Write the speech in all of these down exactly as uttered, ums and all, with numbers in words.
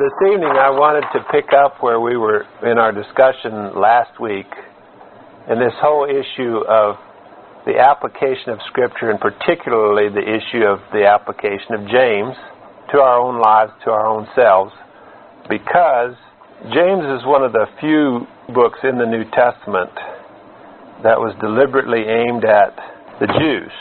This evening I wanted to pick up where we were in our discussion last week, and this whole issue of the application of Scripture, and particularly the issue of the application of James to our own lives, to our own selves, because James is one of the few books in the New Testament that was deliberately aimed at the Jews.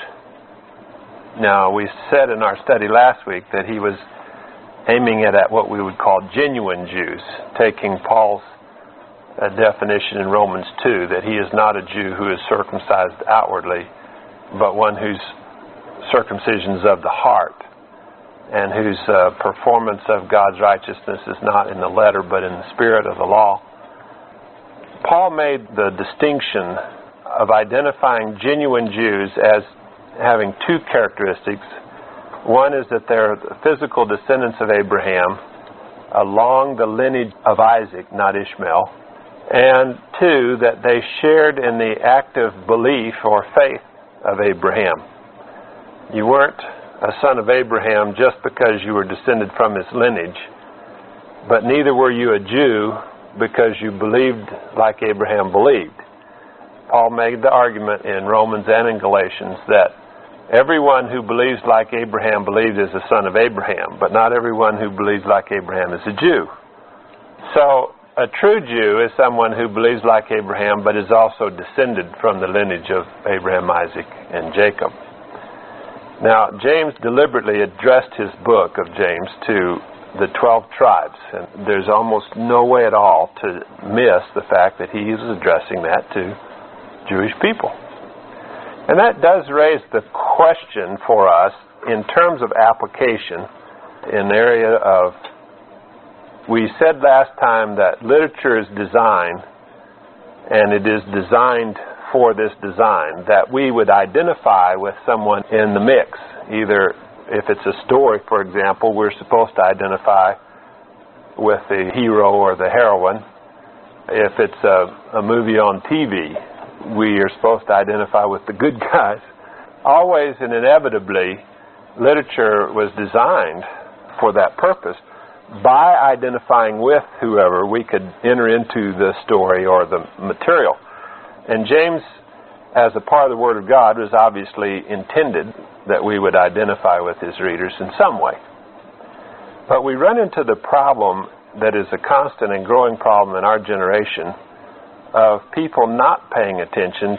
Now, we said in our study last week that he was aiming it at what we would call genuine Jews, taking Paul's uh, definition in Romans two, that he is not a Jew who is circumcised outwardly, but one whose circumcision is of the heart, and whose uh, performance of God's righteousness is not in the letter, but in the spirit of the law. Paul made the distinction of identifying genuine Jews as having two characteristics. One is that they're the physical descendants of Abraham along the lineage of Isaac, not Ishmael. And two, that they shared in the active belief or faith of Abraham. You weren't a son of Abraham just because you were descended from his lineage, but neither were you a Jew because you believed like Abraham believed. Paul made the argument in Romans and in Galatians that everyone who believes like Abraham believed is a son of Abraham, but not everyone who believes like Abraham is a Jew. So, a true Jew is someone who believes like Abraham, but is also descended from the lineage of Abraham, Isaac, and Jacob. Now, James deliberately addressed his book of James to the twelve tribes, and there's almost no way at all to miss the fact that he is addressing that to Jewish people. And that does raise the question for us in terms of application in the area of, we said last time that literature is designed, and it is designed for this design, that we would identify with someone in the mix. Either if it's a story, for example, we're supposed to identify with the hero or the heroine. If it's a, a movie on T V, we are supposed to identify with the good guys. Always and inevitably, literature was designed for that purpose. By identifying with whoever, we could enter into the story or the material. And James, as a part of the Word of God, was obviously intended that we would identify with his readers in some way. But we run into the problem that is a constant and growing problem in our generation of people not paying attention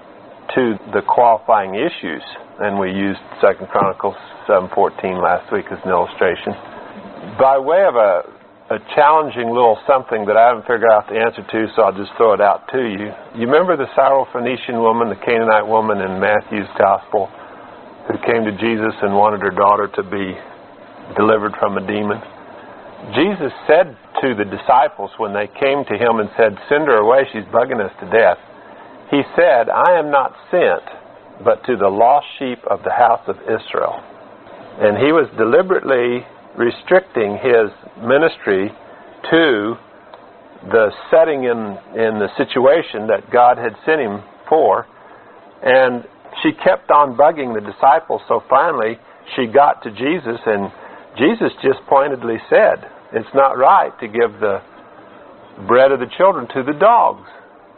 to the qualifying issues. And we used Second Chronicles seven fourteen last week as an illustration. By way of a, a challenging little something that I haven't figured out the answer to, so I'll just throw it out to you. You remember the Syrophoenician woman, the Canaanite woman in Matthew's Gospel, who came to Jesus and wanted her daughter to be delivered from a demon? Jesus said to the disciples when they came to him and said, "Send her away, she's bugging us to death," he said, "I am not sent but to the lost sheep of the house of Israel." And he was deliberately restricting his ministry to the setting in, in the situation that God had sent him for. And she kept on bugging the disciples, so finally she got to Jesus, and Jesus just pointedly said, "It's not right to give the bread of the children to the dogs."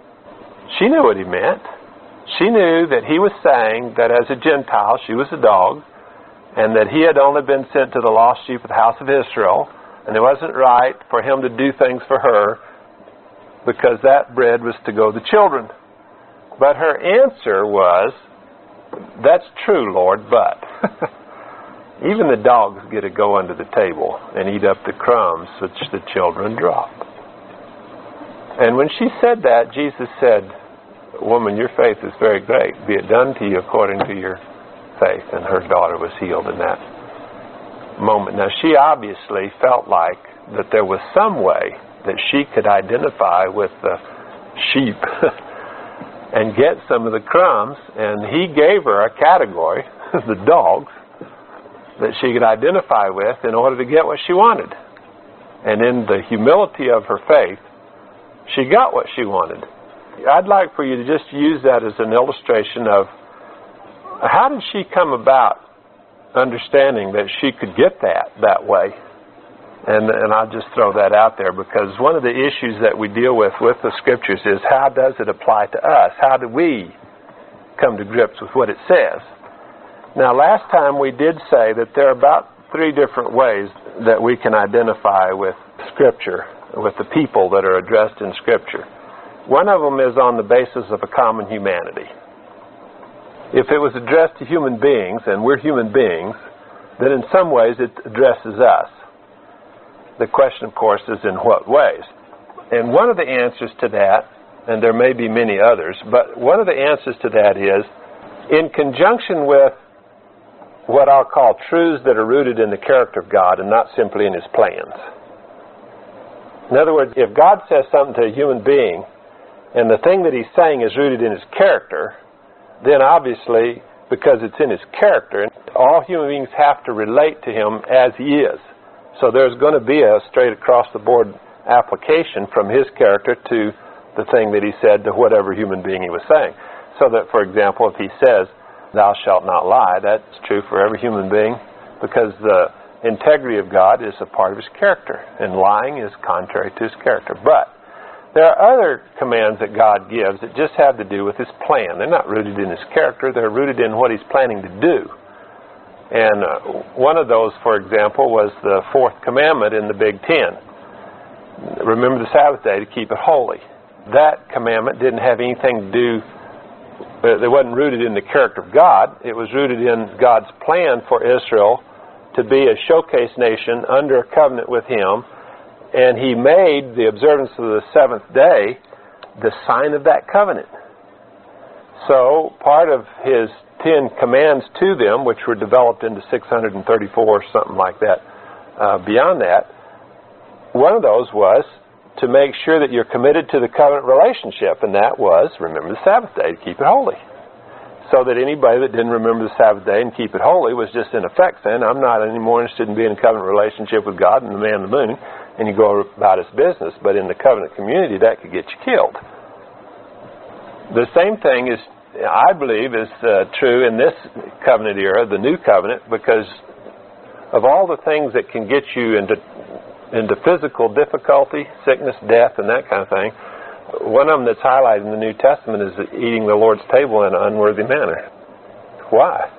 She knew what he meant. She knew that he was saying that as a Gentile, she was a dog, and that he had only been sent to the lost sheep of the house of Israel, and it wasn't right for him to do things for her because that bread was to go to the children. But her answer was, "That's true, Lord, but..." Even the dogs get to go under the table and eat up the crumbs which the children drop. And when she said that, Jesus said, "Woman, your faith is very great. Be it done to you according to your faith." And her daughter was healed in that moment. Now, she obviously felt like that there was some way that she could identify with the sheep and get some of the crumbs. And he gave her a category, the dogs, that she could identify with in order to get what she wanted. And in the humility of her faith, she got what she wanted. I'd like for you to just use that as an illustration of how did she come about understanding that she could get that that way. And, and I'll just throw that out there because one of the issues that we deal with with the Scriptures is how does it apply to us? How do we come to grips with what it says? Now, last time we did say that there are about three different ways that we can identify with Scripture, with the people that are addressed in Scripture. One of them is on the basis of a common humanity. If it was addressed to human beings, and we're human beings, then in some ways it addresses us. The question, of course, is in what ways? And one of the answers to that, and there may be many others, but one of the answers to that is in conjunction with what I'll call truths that are rooted in the character of God and not simply in His plans. In other words, if God says something to a human being and the thing that He's saying is rooted in His character, then obviously, because it's in His character, all human beings have to relate to Him as He is. So there's going to be a straight across the board application from His character to the thing that He said to whatever human being He was saying. So that, for example, if He says, "Thou shalt not lie," that's true for every human being because the integrity of God is a part of His character, and lying is contrary to His character. But there are other commands that God gives that just have to do with His plan. They're not rooted in His character. They're rooted in what He's planning to do. And uh, one of those, for example, was the fourth commandment in the Big Ten. Remember the Sabbath day to keep it holy. That commandment didn't have anything to do, uh, it wasn't rooted in the character of God. It was rooted in God's plan for Israel to be a showcase nation under a covenant with Him. And He made the observance of the seventh day the sign of that covenant. So part of His Ten commands to them, which were developed into six hundred thirty-four or something like that, uh, beyond that, one of those was to make sure that you're committed to the covenant relationship, and that was, remember the Sabbath day to keep it holy. So that anybody that didn't remember the Sabbath day and keep it holy was just in effect saying, I'm not any more interested in being in a covenant relationship with God than the man in the moon, and you go about his business. But in the covenant community, that could get you killed. The same thing is, I believe, is uh, true in this covenant era, the new covenant, because of all the things that can get you into into physical difficulty, sickness, death, and that kind of thing. One of them that's highlighted in the New Testament is eating the Lord's table in an unworthy manner. Why?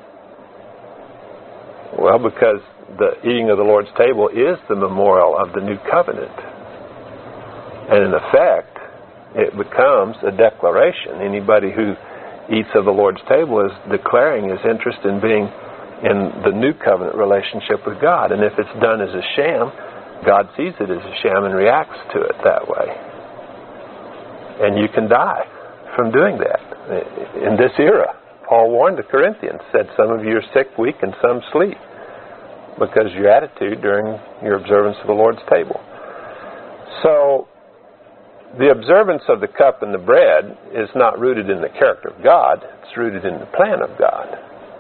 Well, because the eating of the Lord's table is the memorial of the new covenant. And in effect, it becomes a declaration. Anybody who eats of the Lord's table is declaring his interest in being in the new covenant relationship with God. And if it's done as a sham, God sees it as a sham and reacts to it that way. And you can die from doing that. In this era, Paul warned the Corinthians, said some of you are sick, weak, and some sleep because of your attitude during your observance of the Lord's table. So, the observance of the cup and the bread is not rooted in the character of God. It's rooted in the plan of God.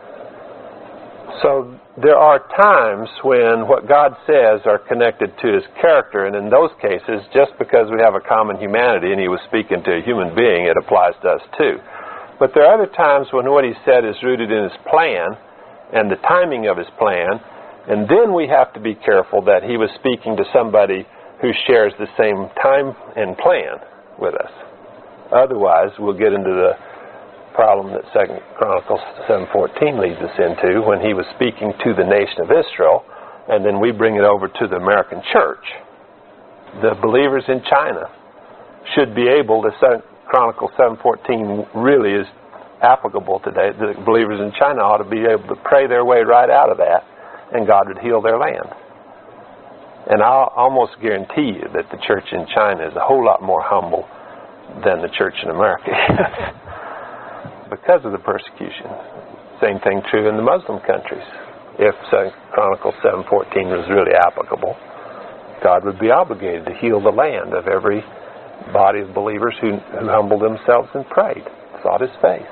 So there are times when what God says are connected to His character, and in those cases, just because we have a common humanity and He was speaking to a human being, it applies to us too. But there are other times when what He said is rooted in His plan and the timing of His plan, and then we have to be careful that He was speaking to somebody who shares the same time and plan with us. Otherwise, we'll get into the problem that Second Chronicles seven fourteen leads us into when he was speaking to the nation of Israel, and then we bring it over to the American church. The believers in China should be able to, Second Chronicles seven fourteen really is applicable today. The believers in China ought to be able to pray their way right out of that, and God would heal their land. And I'll almost guarantee you that the church in China is a whole lot more humble than the church in America because of the persecution. Same thing true in the Muslim countries. If Second Chronicles seven fourteen was really applicable, God would be obligated to heal the land of every body of believers who, who humbled themselves and prayed, sought His face.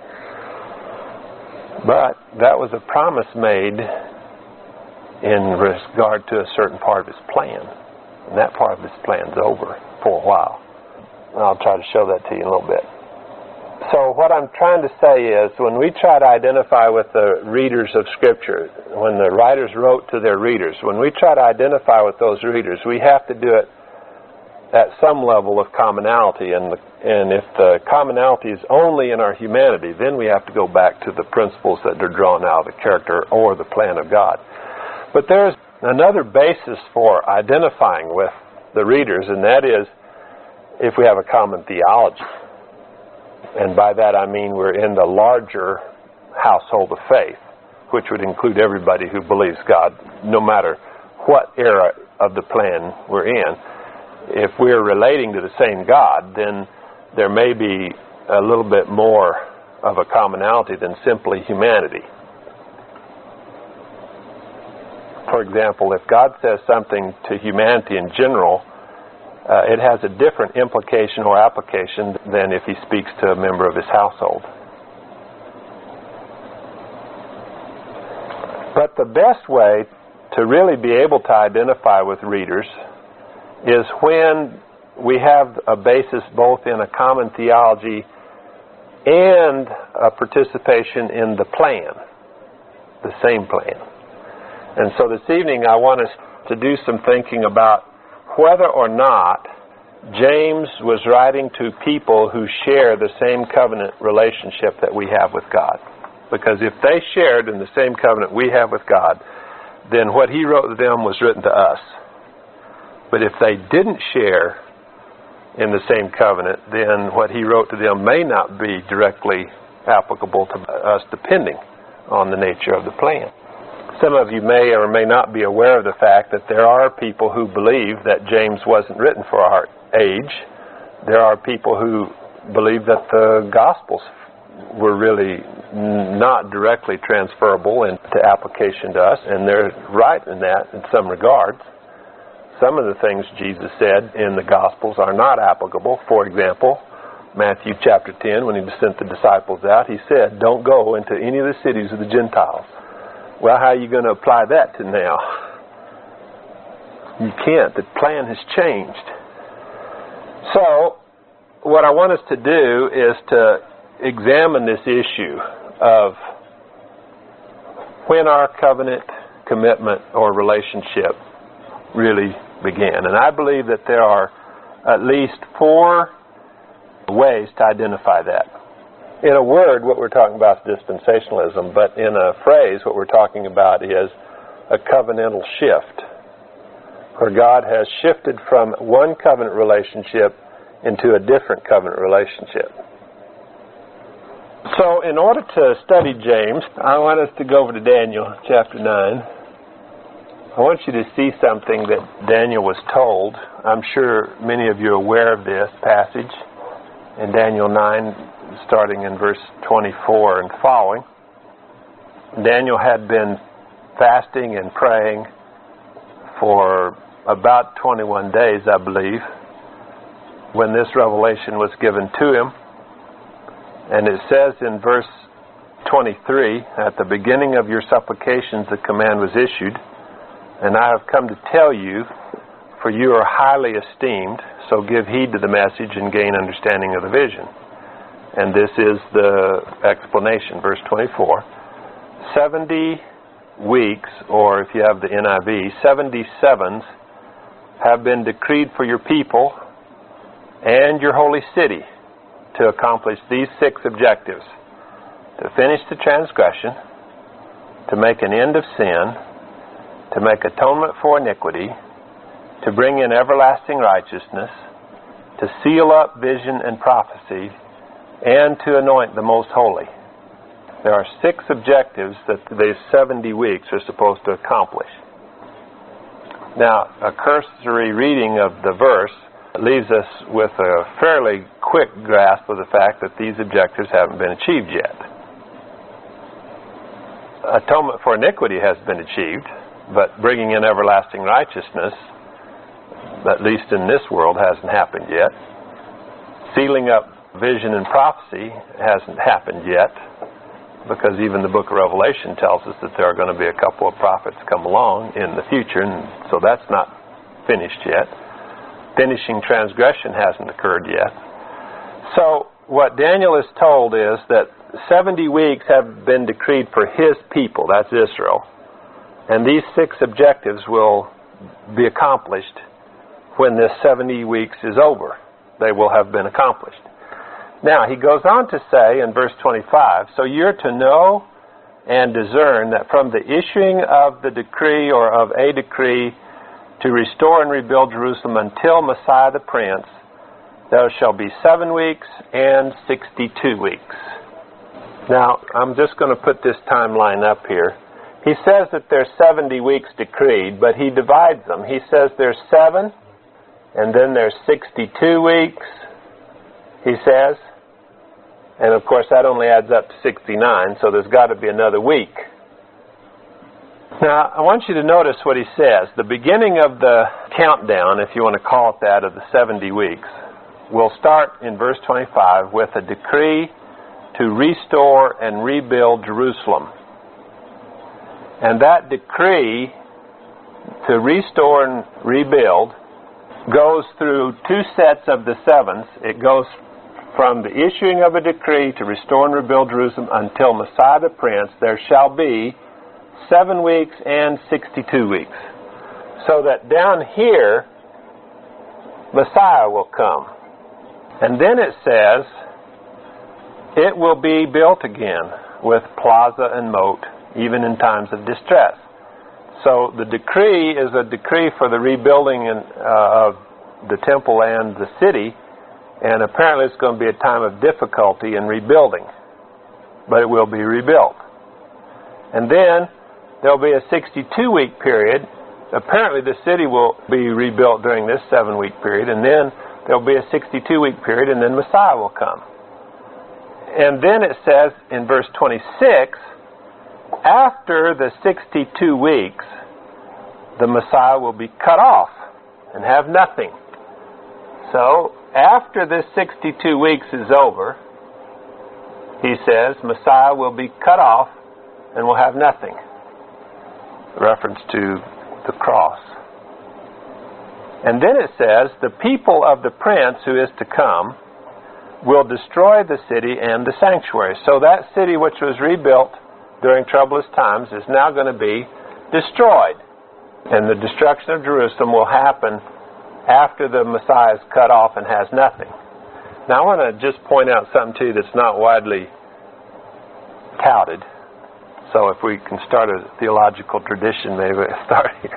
But that was a promise made in regard to a certain part of His plan. And that part of His plan's over for a while. I'll try to show that to you in a little bit. So So what I'm trying to say is, when we try to identify with the readers of Scripture, when the writers wrote to their readers, when we try to identify with those readers, we have to do it at some level of commonality. And, the, and if the commonality is only in our humanity, then we have to go back to the principles that are drawn out of the character or the plan of God. But there's another basis for identifying with the readers, and that is if we have a common theology. And by that I mean we're in the larger household of faith, which would include everybody who believes God, no matter what era of the plan we're in. If we're relating to the same God, then there may be a little bit more of a commonality than simply humanity. For example, if God says something to humanity in general, Uh, it has a different implication or application than if he speaks to a member of his household. But the best way to really be able to identify with readers is when we have a basis both in a common theology and a participation in the plan, the same plan. And so this evening I want us to do some thinking about whether or not James was writing to people who share the same covenant relationship that we have with God. Because if they shared in the same covenant we have with God, then what he wrote to them was written to us. But if they didn't share in the same covenant, then what he wrote to them may not be directly applicable to us, depending on the nature of the plan. Some of you may or may not be aware of the fact that there are people who believe that James wasn't written for our age. There are people who believe that the Gospels were really not directly transferable into application to us, and they're right in that in some regards. Some of the things Jesus said in the Gospels are not applicable. For example, Matthew chapter ten, when he sent the disciples out, he said, "Don't go into any of the cities of the Gentiles." Well, how are you going to apply that to now? You can't. The plan has changed. So, what I want us to do is to examine this issue of when our covenant, commitment, or relationship really began. And I believe that there are at least four ways to identify that. In a word, what we're talking about is dispensationalism, but in a phrase, what we're talking about is a covenantal shift, where God has shifted from one covenant relationship into a different covenant relationship. So, in order to study James, I want us to go over to Daniel chapter nine. I want you to see something that Daniel was told. I'm sure many of you are aware of this passage in Daniel nine, starting in verse twenty-four and following. Daniel had been fasting and praying for about twenty-one days, I believe, when this revelation was given to him. And it says in verse twenty-three, "At the beginning of your supplications the command was issued, and I have come to tell you, for you are highly esteemed, so give heed to the message and gain understanding of the vision." And this is the explanation, verse twenty-four. Seventy weeks, or if you have the N I V, seventy sevens have been decreed for your people and your holy city to accomplish these six objectives: to finish the transgression, to make an end of sin, to make atonement for iniquity, to bring in everlasting righteousness, to seal up vision and prophecy, and to anoint the most holy. There are six objectives that these seventy weeks are supposed to accomplish. Now, a cursory reading of the verse leaves us with a fairly quick grasp of the fact that these objectives haven't been achieved yet. Atonement for iniquity has been achieved, but bringing in everlasting righteousness, at least in this world, hasn't happened yet. Sealing up vision and prophecy hasn't happened yet, because even the book of Revelation tells us that there are going to be a couple of prophets come along in the future, and so that's not finished yet. Finishing transgression hasn't occurred yet. So what Daniel is told is that seventy weeks have been decreed for his people, that's Israel, and these six objectives will be accomplished when this seventy weeks is over. They will have been accomplished. Now, he goes on to say in verse twenty-five, so you're to know and discern that from the issuing of the decree or of a decree to restore and rebuild Jerusalem until Messiah the Prince, there shall be seven weeks and sixty-two weeks. Now, I'm just going to put this timeline up here. He says that there's seventy weeks decreed, but he divides them. He says there's seven, and then there's sixty-two weeks, he says. And of course, that only adds up to sixty-nine, so there's got to be another week. Now, I want you to notice what he says. The beginning of the countdown, if you want to call it that, of the seventy weeks, will start in verse twenty-five with a decree to restore and rebuild Jerusalem. And that decree to restore and rebuild goes through two sets of the sevens. It goes from the issuing of a decree to restore and rebuild Jerusalem until Messiah the Prince. There shall be seven weeks and sixty-two weeks. So that down here, Messiah will come. And then it says, it will be built again with plaza and moat, even in times of distress. So the decree is a decree for the rebuilding in, uh, of the temple and the city, and apparently it's going to be a time of difficulty in rebuilding, but it will be rebuilt. And then there will be a sixty-two week period. Apparently the city will be rebuilt during this seven week period, and then there will be a sixty-two week period, and then Messiah will come. And then it says in verse twenty-six, after the sixty-two weeks, the Messiah will be cut off and have nothing. So, after this sixty-two weeks is over, he says, Messiah will be cut off and will have nothing. Reference to the cross. And then it says, the people of the prince who is to come will destroy the city and the sanctuary. So that city which was rebuilt during troublous times is now going to be destroyed. And the destruction of Jerusalem will happen after the Messiah is cut off and has nothing. Now I want to just point out something to you that's not widely touted. So if we can start a theological tradition, maybe we'll start here.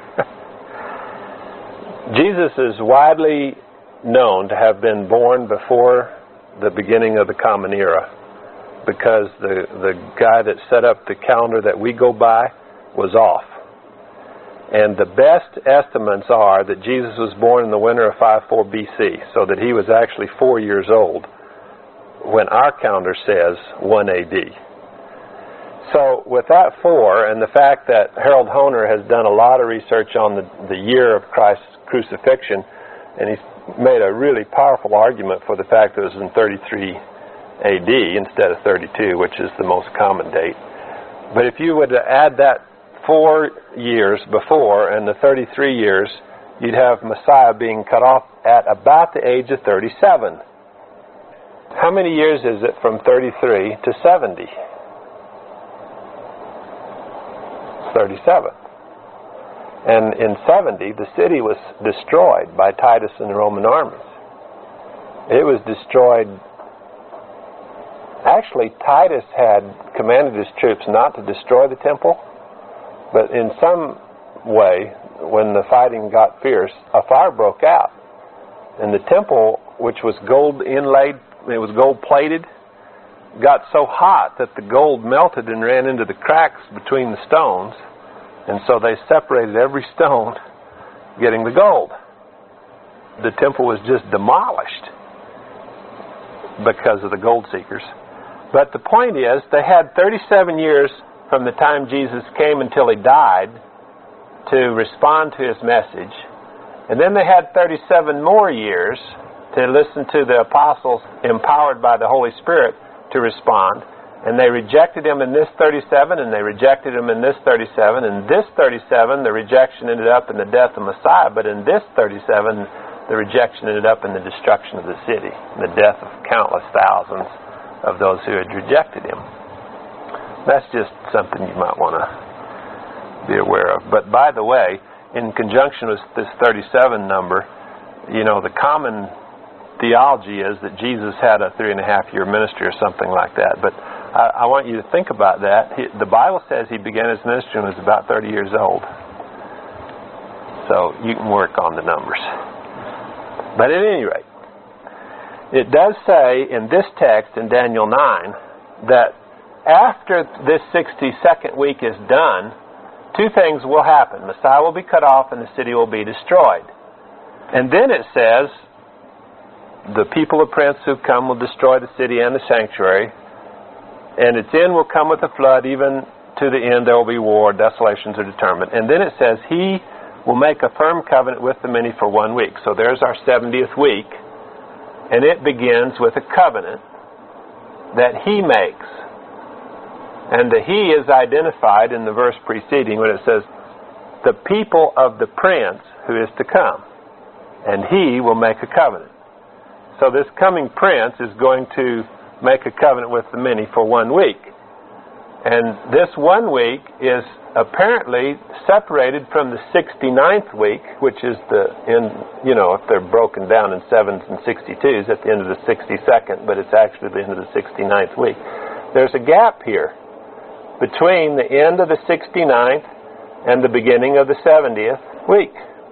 Jesus is widely known to have been born before the beginning of the Common Era, because the, the guy that set up the calendar that we go by was off. And the best estimates are that Jesus was born in the winter of five four B C, so that he was actually four years old when our calendar says one A D. So with that four, and the fact that Harold Hoehner has done a lot of research on the, the year of Christ's crucifixion, and he's made a really powerful argument for the fact that it was in thirty-three A D instead of thirty-two, which is the most common date. But if you would add that four years before and the thirty-three years, you'd have Messiah being cut off at about the age of thirty-seven. How many years is it from thirty-three to seventy? thirty-seven. And in seventy, the city was destroyed by Titus and the Roman armies. It was destroyed. Actually, Titus had commanded his troops not to destroy the temple, but in some way, when the fighting got fierce, a fire broke out. And the temple, which was gold inlaid, it was gold plated, got so hot that the gold melted and ran into the cracks between the stones. And so they separated every stone, getting the gold. The temple was just demolished because of the gold seekers. But the point is, they had thirty-seven years from the time Jesus came until he died to respond to his message. And then they had thirty-seven more years to listen to the apostles empowered by the Holy Spirit to respond. And they rejected him in this thirty-seven, and they rejected him in this thirty-seven. In this thirty-seven, the rejection ended up in the death of Messiah. But in this thirty-seven, the rejection ended up in the destruction of the city, and the death of countless thousands of those who had rejected him. That's just something you might want to be aware of. But by the way, in conjunction with this thirty-seven number, you know, the common theology is that Jesus had a three and a half year ministry or something like that. But I, I want you to think about that. He, the Bible says he began his ministry when he was about thirty years old. So you can work on the numbers. But at any rate, it does say in this text in Daniel nine that after this sixty-second week is done, two things will happen. Messiah will be cut off and the city will be destroyed. And then it says, the people of Prince who come will destroy the city and the sanctuary, and its end will come with a flood, even to the end there will be war, desolations are determined. And then it says, he will make a firm covenant with the many for one week. So there's our seventieth week, and it begins with a covenant that he makes. And the he is identified in the verse preceding when it says, the people of the prince who is to come, and he will make a covenant. So this coming prince is going to make a covenant with the many for one week. And this one week is apparently separated from the sixty-ninth week, which is the end, you know, if they're broken down in sevens and sixty-twos, at the end of the sixty-second, but it's actually the end of the sixty-ninth week. There's a gap here between the end of the sixty-ninth and the beginning of the seventieth week.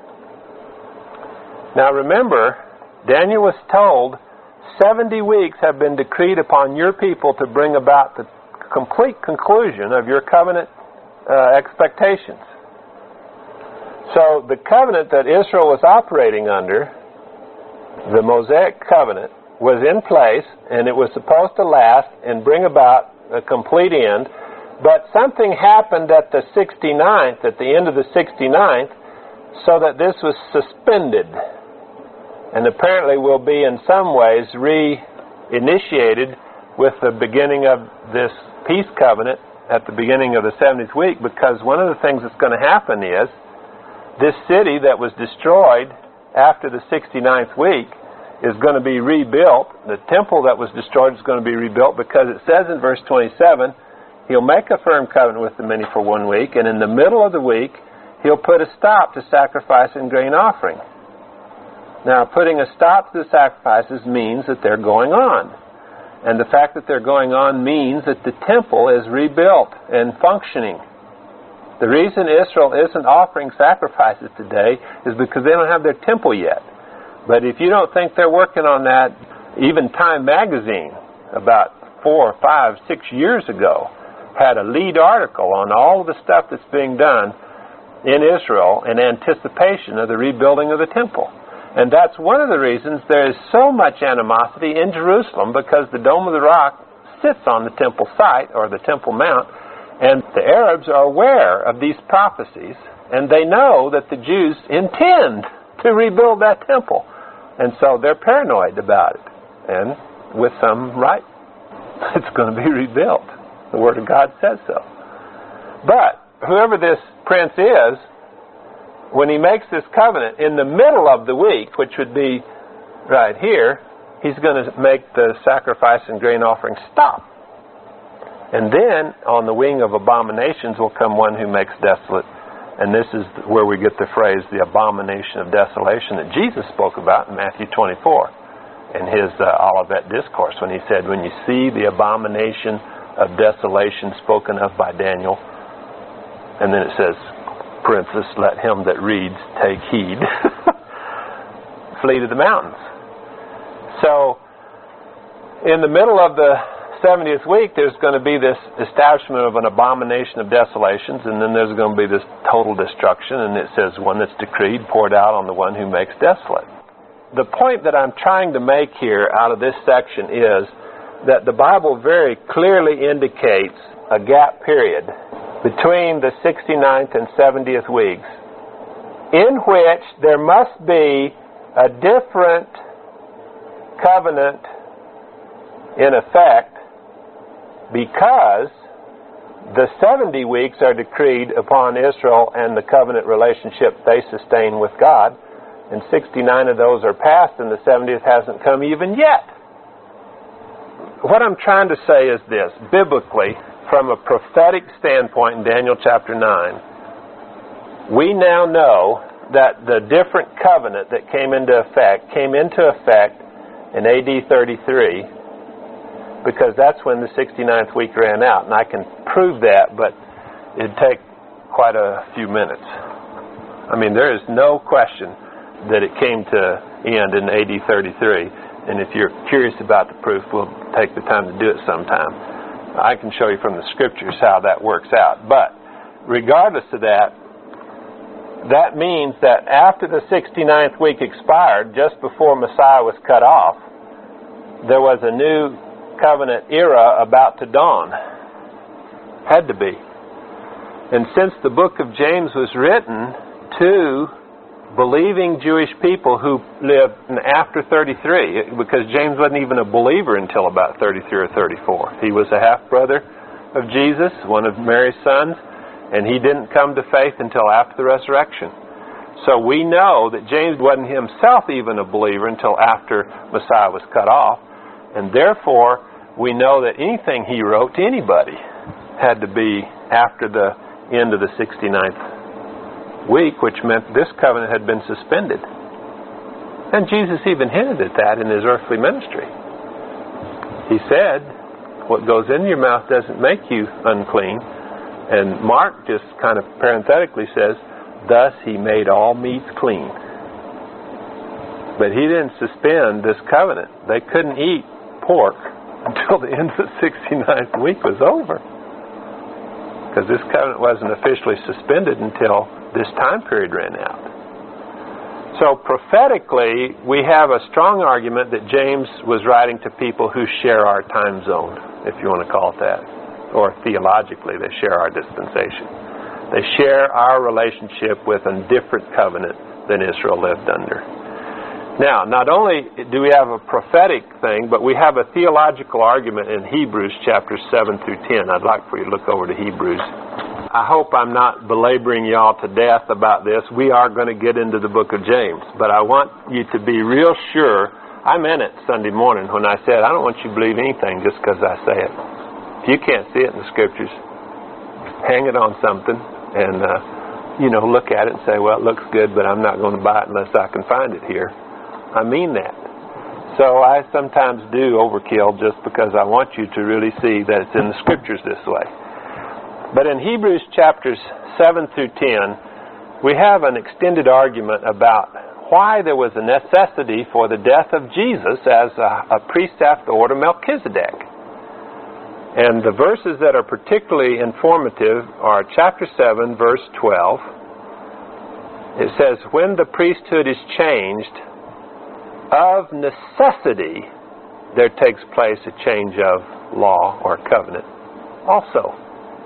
Now remember, Daniel was told seventy weeks have been decreed upon your people to bring about the complete conclusion of your covenant uh, expectations. So the covenant that Israel was operating under, the Mosaic covenant, was in place, and it was supposed to last and bring about a complete end. But something happened at the sixty-ninth, at the end of the sixty-ninth, so that this was suspended, and apparently will be in some ways reinitiated with the beginning of this peace covenant at the beginning of the seventieth week, because one of the things that's going to happen is this city that was destroyed after the sixty-ninth week is going to be rebuilt. The temple that was destroyed is going to be rebuilt, because it says in verse twenty-seven, he'll make a firm covenant with the many for one week, and in the middle of the week, he'll put a stop to sacrifice and grain offering. Now, putting a stop to the sacrifices means that they're going on. And the fact that they're going on means that the temple is rebuilt and functioning. The reason Israel isn't offering sacrifices today is because they don't have their temple yet. But if you don't think they're working on that, even Time magazine, about four or five, six years ago, had a lead article on all of the stuff that's being done in Israel in anticipation of the rebuilding of the temple. And that's one of the reasons there is so much animosity in Jerusalem, because the Dome of the Rock sits on the temple site, or the Temple Mount, and the Arabs are aware of these prophecies, and they know that the Jews intend to rebuild that temple. And so they're paranoid about it. And with some right, it's going to be rebuilt. The Word of God says so. But whoever this prince is, when he makes this covenant in the middle of the week, which would be right here, he's going to make the sacrifice and grain offering stop. And then on the wing of abominations will come one who makes desolate. And this is where we get the phrase, the abomination of desolation, that Jesus spoke about in Matthew twenty-four in his uh, Olivet Discourse, when he said, when you see the abomination of desolation spoken of by Daniel, and then it says, parenthesis, let him that reads take heed, flee to the mountains. So, in the middle of the seventieth week, there's going to be this establishment of an abomination of desolations, and then there's going to be this total destruction, and it says one that's decreed, poured out on the one who makes desolate. The point that I'm trying to make here out of this section is that the Bible very clearly indicates a gap period between the sixty-ninth and seventieth weeks, in which there must be a different covenant in effect, because the seventy weeks are decreed upon Israel and the covenant relationship they sustain with God, and sixty-nine of those are past, and the seventieth hasn't come even yet. What I'm trying to say is this. Biblically, from a prophetic standpoint in Daniel chapter nine, we now know that the different covenant that came into effect came into effect in A D thirty-three, because that's when the sixty-ninth week ran out. And I can prove that, but it'd take quite a few minutes. I mean, there is no question that it came to end in A D thirty-three. And if you're curious about the proof, we'll take the time to do it sometime. I can show you from the scriptures how that works out. But regardless of that, that means that after the sixty-ninth week expired, just before Messiah was cut off, there was a new covenant era about to dawn. Had to be. And since the book of James was written to believing Jewish people who lived after thirty-three, because James wasn't even a believer until about thirty-three or thirty-four. He was a half-brother of Jesus, one of Mary's sons, and he didn't come to faith until after the resurrection. So we know that James wasn't himself even a believer until after Messiah was cut off, and therefore we know that anything he wrote to anybody had to be after the end of the sixty-ninth week, which meant this covenant had been suspended. And Jesus even hinted at that in his earthly ministry. He said, what goes in your mouth doesn't make you unclean. And Mark just kind of parenthetically says, thus he made all meats clean. But he didn't suspend this covenant. They couldn't eat pork until the end of the sixty-ninth week was over. Because this covenant wasn't officially suspended until this time period ran out. So prophetically, we have a strong argument that James was writing to people who share our time zone, if you want to call it that. Or theologically, they share our dispensation. They share our relationship with a different covenant than Israel lived under. Now, not only do we have a prophetic thing, but we have a theological argument in Hebrews chapters seven through ten. I'd like for you to look over to Hebrews. I hope I'm not belaboring y'all to death about this. We are going to get into the book of James, but I want you to be real sure. I meant it Sunday morning when I said, I don't want you to believe anything just because I say it. If you can't see it in the scriptures, hang it on something and, uh, you know, look at it and say, well, it looks good, but I'm not going to buy it unless I can find it here. I mean that. So I sometimes do overkill just because I want you to really see that it's in the scriptures this way. But in Hebrews chapters seven through ten, we have an extended argument about why there was a necessity for the death of Jesus as a, a priest after the order of Melchizedek. And the verses that are particularly informative are chapter seven, verse twelve. It says, when the priesthood is changed, of necessity, there takes place a change of law or covenant also.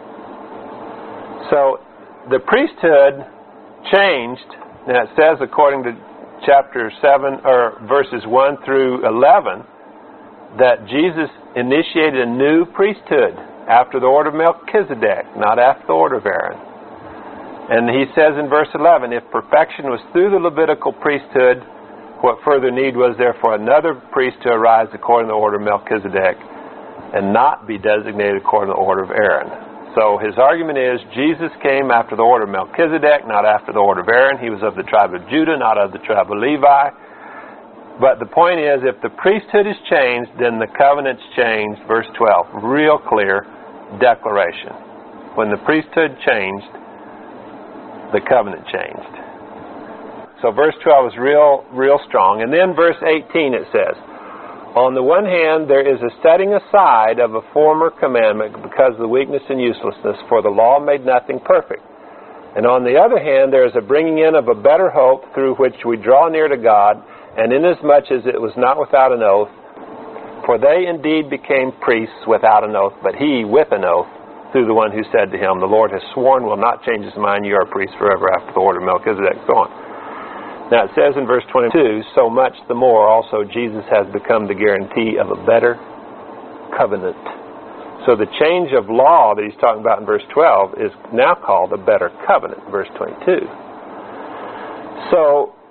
So the priesthood changed, and it says according to chapter seven, or verses one through eleven, that Jesus initiated a new priesthood after the order of Melchizedek, not after the order of Aaron. And he says in verse eleven, if perfection was through the Levitical priesthood, what further need was there for another priest to arise according to the order of Melchizedek and not be designated according to the order of Aaron? So his argument is Jesus came after the order of Melchizedek, not after the order of Aaron. He was of the tribe of Judah, not of the tribe of Levi. But the point is, if the priesthood is changed, then the covenant's changed. Verse twelve, real clear declaration. When the priesthood changed, the covenant changed. So verse twelve is real, real strong. And then verse eighteen it says, on the one hand, there is a setting aside of a former commandment because of the weakness and uselessness, for the law made nothing perfect. And on the other hand, there is a bringing in of a better hope through which we draw near to God, and inasmuch as it was not without an oath, for they indeed became priests without an oath, but he with an oath, through the one who said to him, the Lord has sworn, will not change his mind, you are priests forever after the order of Melchizedek, so on. Now it says in verse twenty-two, so much the more also Jesus has become the guarantee of a better covenant. So the change of law that he's talking about in verse twelve is now called a better covenant, verse twenty-two. So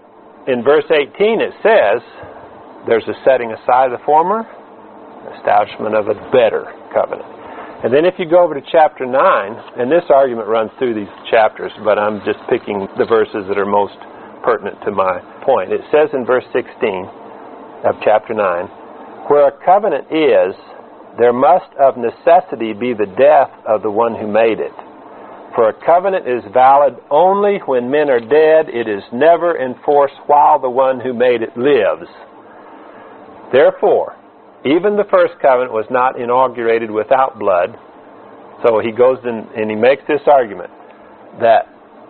in verse eighteen it says, there's a setting aside of the former, establishment of a better covenant. And then if you go over to chapter nine, and this argument runs through these chapters, but I'm just picking the verses that are most pertinent to my point. It says in verse sixteen of chapter nine, where a covenant is, there must of necessity be the death of the one who made it. For a covenant is valid only when men are dead. It is never enforced while the one who made it lives. Therefore, even the first covenant was not inaugurated without blood. So he goes in and he makes this argument that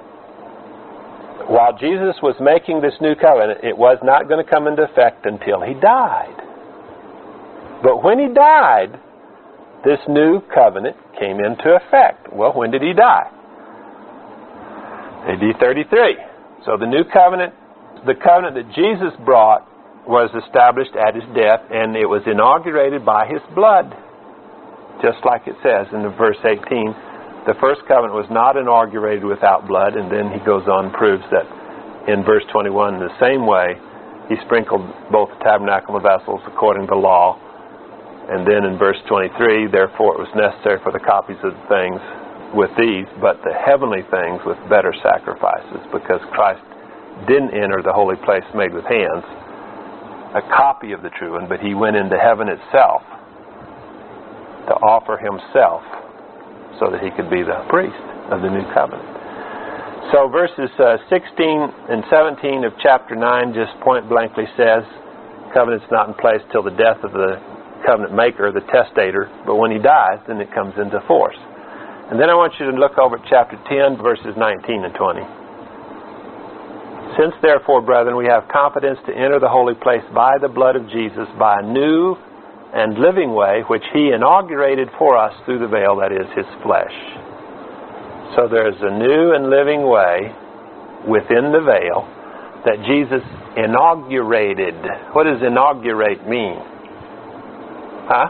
while Jesus was making this new covenant, it was not going to come into effect until he died. But when he died, this new covenant came into effect. Well, when did he die? A D thirty-three. So the new covenant, the covenant that Jesus brought, was established at his death, and it was inaugurated by his blood. Just like it says in the verse eighteen, the first covenant was not inaugurated without blood, and then he goes on and proves that in verse twenty-one, in the same way, he sprinkled both the tabernacle and vessels according to the law. And then in verse twenty-three, therefore it was necessary for the copies of the things with these, but the heavenly things with better sacrifices, because Christ didn't enter the holy place made with hands, a copy of the true one, but he went into heaven itself to offer himself so that he could be the priest of the new covenant. So verses uh, sixteen and seventeen of chapter nine just point blankly says, covenant's not in place till the death of the covenant maker, the testator, but when he dies, then it comes into force. And then I want you to look over at chapter ten, verses nineteen and twenty. Since therefore, brethren, we have confidence to enter the holy place by the blood of Jesus, by a new and living way, which he inaugurated for us through the veil, that is, his flesh. So there's a new and living way within the veil that Jesus inaugurated. What does inaugurate mean? Huh?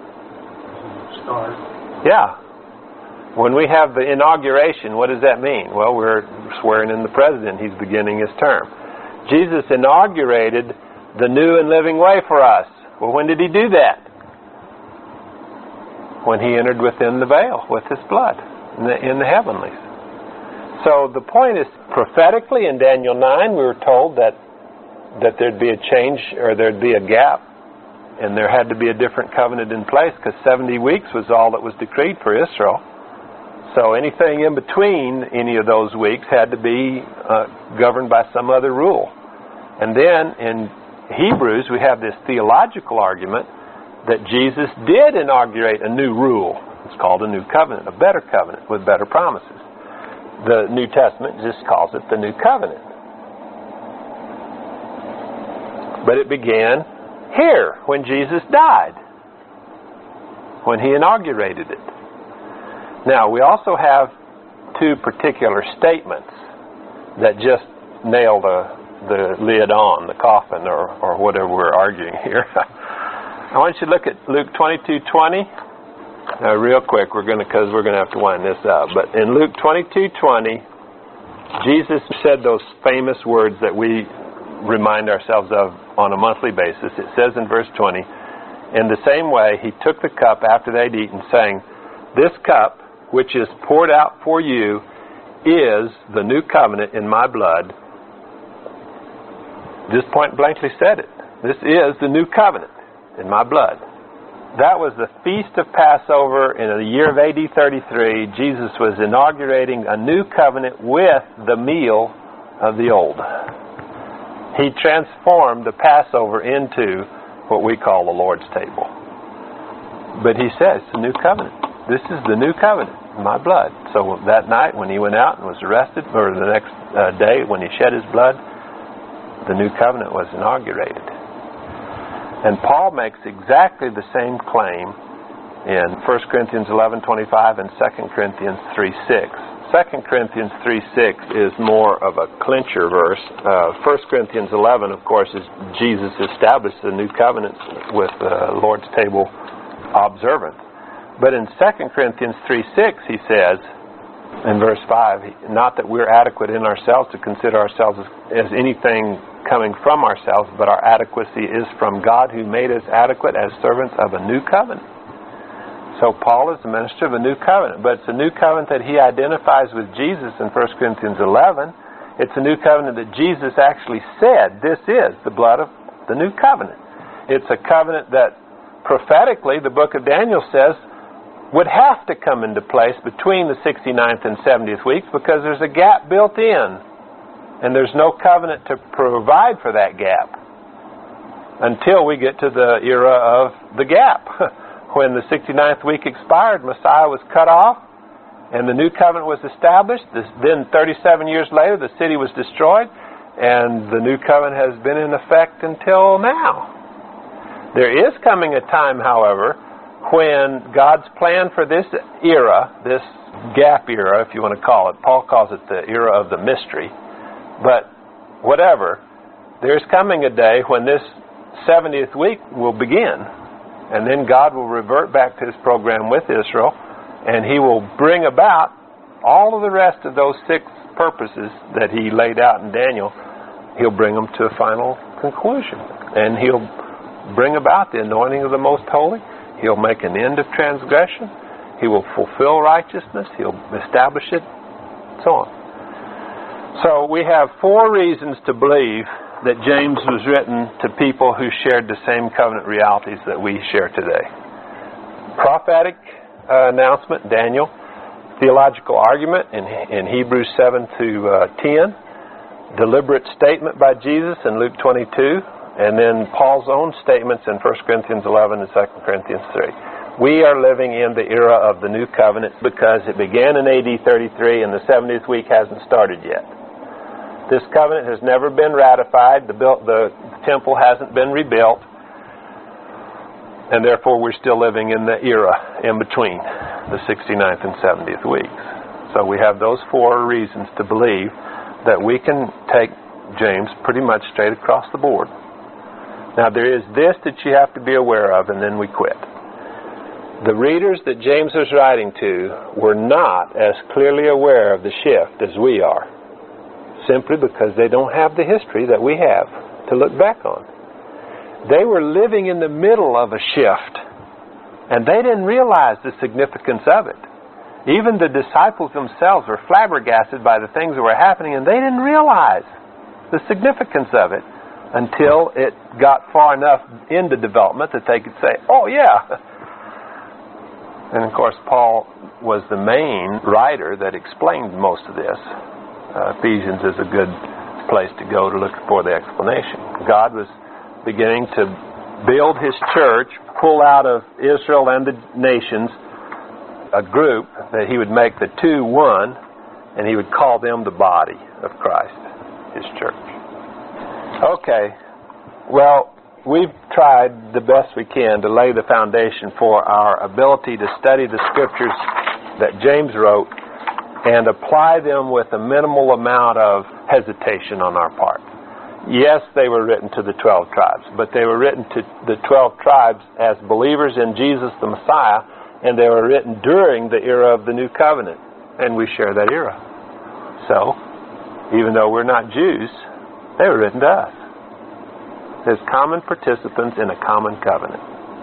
Start. Yeah. When we have the inauguration, what does that mean? Well, we're swearing in the president. He's beginning his term. Jesus inaugurated the new and living way for us. Well, when did he do that? When he entered within the veil with his blood in the, in the heavenlies. So the point is, prophetically in Daniel nine, we were told that that there'd be a change, or there'd be a gap, and there had to be a different covenant in place, because seventy weeks was all that was decreed for Israel. So anything in between any of those weeks had to be uh, governed by some other rule. And then in Hebrews, we have this theological argument that Jesus did inaugurate a new rule. It's called a new covenant, a better covenant with better promises. The New Testament just calls it the new covenant. But it began here when Jesus died, when he inaugurated it. Now, we also have two particular statements that just nail the, the lid on, the coffin, or, or whatever we're arguing here. I want you to look at Luke twenty-two twenty. Now, real quick, we're going to, because we're going to have to wind this up. But in Luke twenty-two twenty, Jesus said those famous words that we remind ourselves of on a monthly basis. It says in verse twenty, in the same way, he took the cup after they'd eaten, saying, this cup, which is poured out for you, is the new covenant in my blood. Just point blankly said it. This is the new covenant in my blood. That was the Feast of Passover in the year of A D thirty-three. Jesus was inaugurating a new covenant with the meal of the old. He transformed the Passover into what we call the Lord's table. But he says it's a new covenant. This is the new covenant in my blood. So that night when he went out and was arrested, or the next uh, day when he shed his blood, the new covenant was inaugurated. And Paul makes exactly the same claim in First Corinthians eleven twenty-five and Second Corinthians three six. Second Corinthians three six is more of a clincher verse. Uh, First Corinthians eleven, of course, is Jesus established the new covenant with the Lord's table observance. But in Second Corinthians three six, he says, In verse five, not that we're adequate in ourselves to consider ourselves as, as anything coming from ourselves, but our adequacy is from God who made us adequate as servants of a new covenant. So Paul is the minister of a new covenant, but it's a new covenant that he identifies with Jesus in First Corinthians eleven. It's a new covenant that Jesus actually said, this is the blood of the new covenant. It's a covenant that prophetically the book of Daniel says would have to come into place between the sixty-ninth and seventieth weeks, because there's a gap built in, and there's no covenant to provide for that gap until we get to the era of the gap. When the sixty-ninth week expired, Messiah was cut off, and the new covenant was established. Then thirty-seven years later, the city was destroyed, and the new covenant has been in effect until now. There is coming a time, however, when God's plan for this era, this gap era, if you want to call it, Paul calls it the era of the mystery, but whatever, there's coming a day when this seventieth week will begin, and then God will revert back to his program with Israel, and he will bring about all of the rest of those six purposes that he laid out in Daniel. He'll bring them to a final conclusion, and he'll bring about the anointing of the Most Holy. He'll make an end of transgression. He will fulfill righteousness. He'll establish it, so on. So we have four reasons to believe that James was written to people who shared the same covenant realities that we share today. Prophetic uh, announcement, Daniel. Theological argument in, in Hebrews seven to ten. Deliberate statement by Jesus in Luke twenty-two. And then Paul's own statements in First Corinthians eleven and Second Corinthians three. We are living in the era of the new covenant because it began in A D thirty-three and the seventieth week hasn't started yet. This covenant has never been ratified. The, built, the temple hasn't been rebuilt. And therefore we're still living in the era in between the sixty-ninth and seventieth weeks. So we have those four reasons to believe that we can take James pretty much straight across the board. Now there is this that you have to be aware of, and then we quit. The readers that James was writing to were not as clearly aware of the shift as we are, simply because they don't have the history that we have to look back on. They were living in the middle of a shift, and they didn't realize the significance of it. Even the disciples themselves were flabbergasted by the things that were happening, and they didn't realize the significance of it until it got far enough into development that they could say, oh yeah. And of course Paul was the main writer that explained most of this. Uh, Ephesians is a good place to go to look for the explanation. God was beginning to build his church, pull out of Israel and the nations a group that he would make the two one, and he would call them the body of Christ, his church. Okay, well, we've tried the best we can to lay the foundation for our ability to study the scriptures that James wrote and apply them with a minimal amount of hesitation on our part. Yes, they were written to the twelve tribes, but they were written to the twelve tribes as believers in Jesus the Messiah, and they were written during the era of the New Covenant, and we share that era. So, even though we're not Jews, they were written to us as common participants in a common covenant.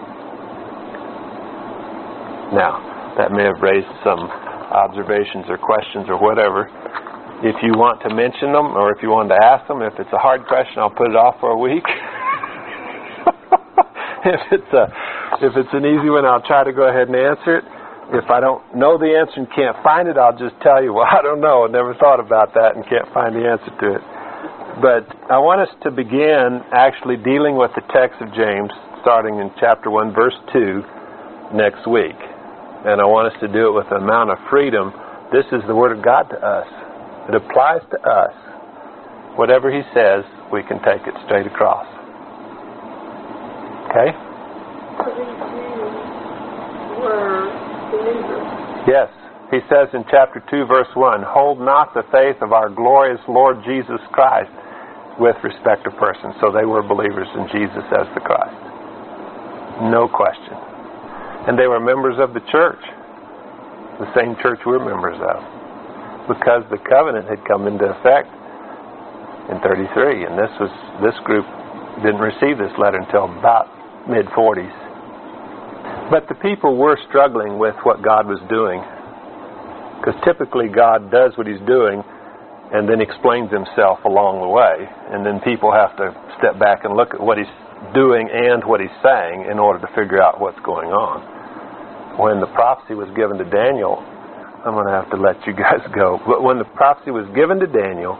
Now, that may have raised some observations or questions or whatever. If you want to mention them, or if you want to ask them, if it's a hard question, I'll put it off for a week. if it's a, if it's an easy one, I'll try to go ahead and answer it. If I don't know the answer and can't find it, I'll just tell you, well, I don't know. I never thought about that and can't find the answer to it. But I want us to begin actually dealing with the text of James, starting in chapter one, verse two, next week. And I want us to do it with an amount of freedom. This is the Word of God to us. It applies to us. Whatever he says, we can take it straight across. Okay? So these Jews were believers. Yes. He says in chapter two, verse one, hold not the faith of our glorious Lord Jesus Christ with respect to persons. So they were believers in Jesus as the Christ. No question. And they were members of the church, the same church we're members of. because the covenant had come into effect in thirty-three, and this was this group didn't receive this letter until about mid forties. But the people were struggling with what God was doing, because typically God does what He's doing and then explains Himself along the way, and then people have to step back and look at what He's doing and what He's saying in order to figure out what's going on. When the prophecy was given to Daniel, I'm going to have to let you guys go, but when the prophecy was given to Daniel,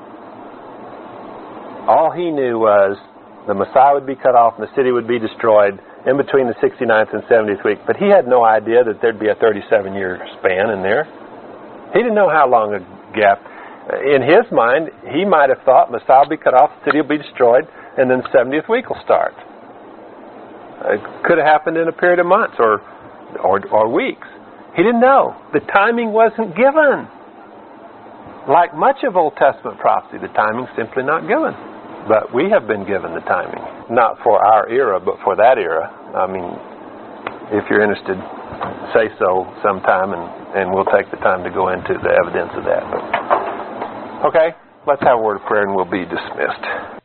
all he knew was the Messiah would be cut off and the city would be destroyed in between the sixty-ninth and seventieth week. But he had no idea that there'd be a thirty-seven year span in there. He didn't know how long a gap. In his mind, he might have thought Messiah will be cut off, the city will be destroyed, and then the seventieth week will start. It could have happened in a period of months or, or, or weeks. He didn't know. The timing wasn't given. Like much of Old Testament prophecy, the timing's simply not given. But we have been given the timing. Not for our era, but for that era. I mean, if you're interested, say so sometime, and, and we'll take the time to go into the evidence of that. But, okay, let's have a word of prayer and we'll be dismissed.